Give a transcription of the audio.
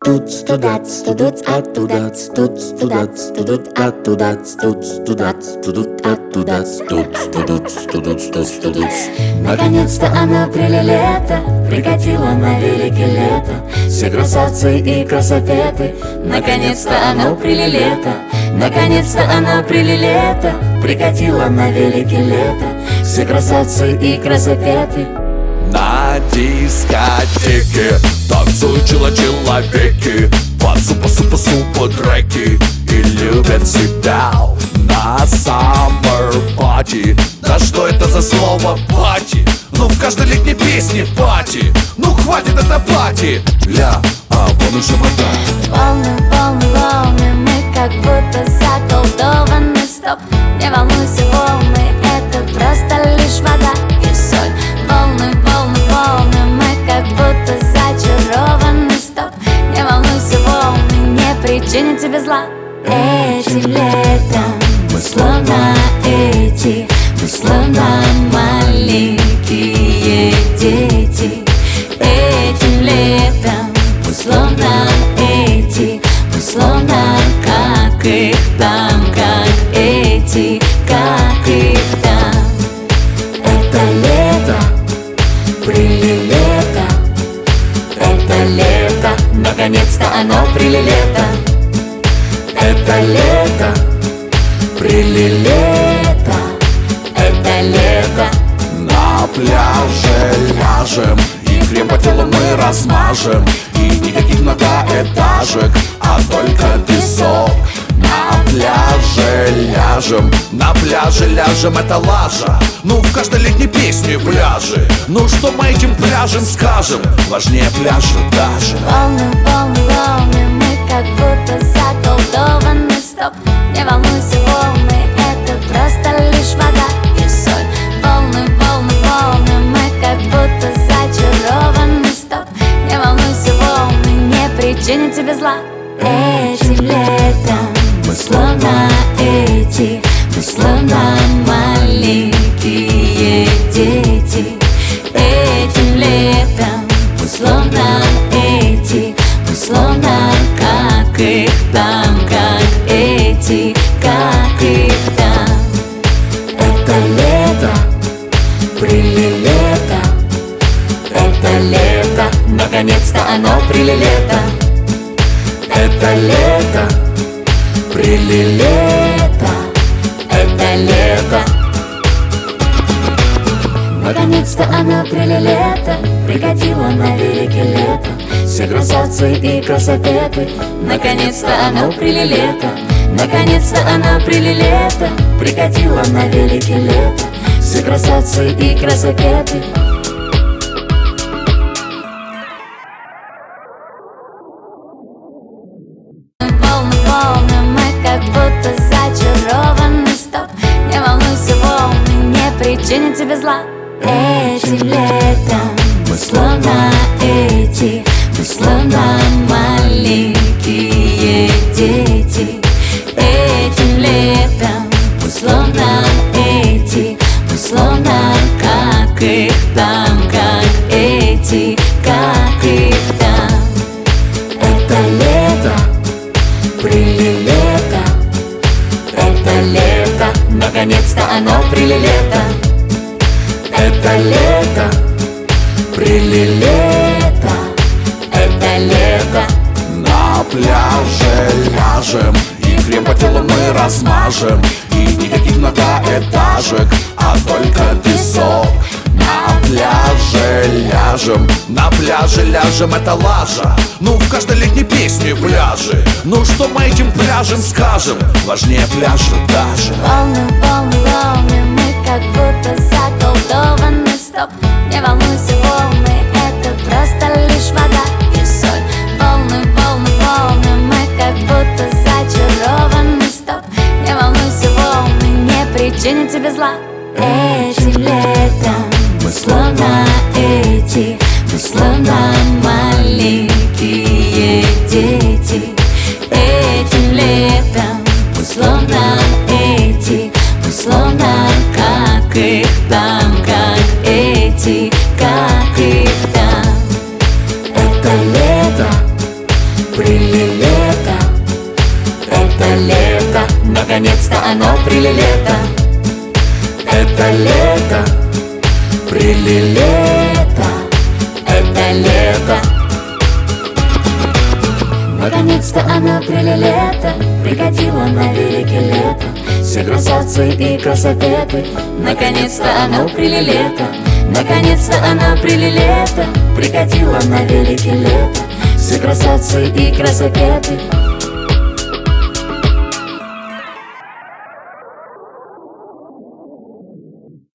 Туц, тудац, тудуц, оттудац, туц, тудац, тудут, оттудац, туц, тудац, тудут, оттудац, туц, тудуц, тудуц, туц, тудуц. Наконец-то оно прилето, прикатило на велике лето. Все красавцы и красопеты. Наконец-то оно прилето, наконец-то оно прилето, прикатило на велике лето. Все красавцы и красопеты. На дискотеке танцуют человеки под супа треки и любят себя на summer party. Да что это за слово пати? Ну в каждой летней песне пати. Ну хватит это пати. Ля, а вон уже вода. Волны, волны, волны, мы как будто заколдованы. Стоп, не волнуйся, волны, это просто лишь вода и соль. Волны, волны, волны, мы как будто зачарованы. Стоп, не волнуйся, волны, не причинят тебе зла. Этим летом мы словно эти, мы словно маленькие дети. Этим летом мы словно эти, мы словно как их там, как эти, как их там. Это лето, прилето, это лето, наконец-то оно прилето. Это лето, прилето, это лето. На пляже ляжем и крем по телу мы размажем. И никаких многоэтажек, а только песок. На пляже ляжем, это лажа. Ну в каждой летней песне пляжи. Ну что мы этим пляжем скажем? Важнее пляжа даже. Волны, волны, волны, мы как будто заколдованы. Стоп, не волнуйся, волны, это просто лишь вода и соль. Волны, волны, волны, мы как будто зачарованы. Стоп, не волнуйся, волны, не причинят тебе зла. Этим летом мы словно эти, мы словно маленькие дети. Этим летом мы словно эти, мы словно как их там, как эти, как их там. Это лето, прилето, Это лето, наконец-то оно прилето. это лето, прилето, Это лето. наконец-то оно прилето, прикатило на велике лето. Все красавцы и красопеты. Наконец-то оно прилето, наконец-то оно прилето, Прикатило на велике лето. Все красавцы и красопеты. волны, волны, мы как будто зачарованы. Стоп, не волнуйся, волны, не причинят тебе зла. Этим летом мы словно эти, мы словно маленькие дети. Этим летом мы словно эти, мы словно как их там, как эти, как их там. Это лето, прилето, Это лето, наконец-то оно прилето. это лето, прилето, Это лето. На пляже ляжем и крем по телу мы размажем. И никаких многоэтажек, а только песок. На пляже ляжем, это лажа. Ну в каждой летней песне пляжи. Ну что мы этим пляжем скажем? Важнее пляжа даже. Волны, волны, волны, мы как будто заколдованы. Стоп, не волнуйся, волны, это просто лишь вода и соль. Волны, волны, волны, мы как будто зачарованы. Стоп, не волнуйся, волны, не причинят тебе зла. Этим летом мы словно эти, мы словно маленькие дети. Этим летом мы словно эти, мы словно как их там, как эти, как их там. это лето, оно прилилето. Это лето, прилилето, это лето. Наконец-то оно прилилето, прикатило на велике лето. Все красавцы и красопеты. Наконец-то оно прилилето, наконец-то оно прилилето, прикатило на велике лето. Все красавцы и красопеты.